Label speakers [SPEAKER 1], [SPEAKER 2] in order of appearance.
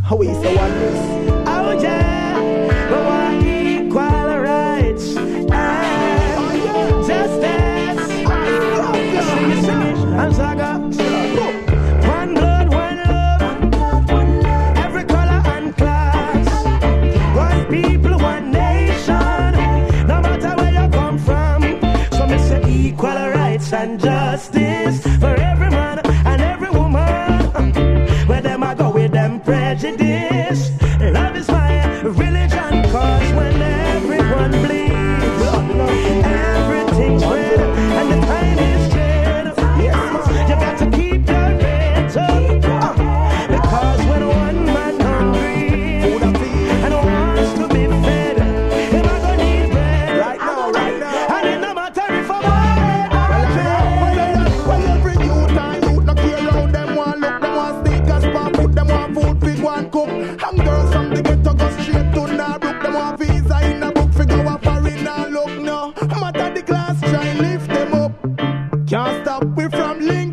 [SPEAKER 1] How is the oneness?
[SPEAKER 2] Oh yeah, we want equal rights and justice. And Saga, one blood, one love, every color and class, one people, one nation, no matter where you come from. So me say equal rights and justice for every man and every woman. Where them I go with them prejudice. Love is my religion, cause when everyone bleeds, everything's red and the time is dead. You got to keep your head up, because when one man hungry and wants to be fed, him I gonna need bread right now. And it no matter if I'm
[SPEAKER 1] Well, every youth and youth no care how them want look, them want sneakers, want food, them want food, big one cook. And girls from the ghetto go straight to Narbrook, them want visa in a book, figure what foreign and look no. Matter the class, try and lift them up. Can't stop we from link.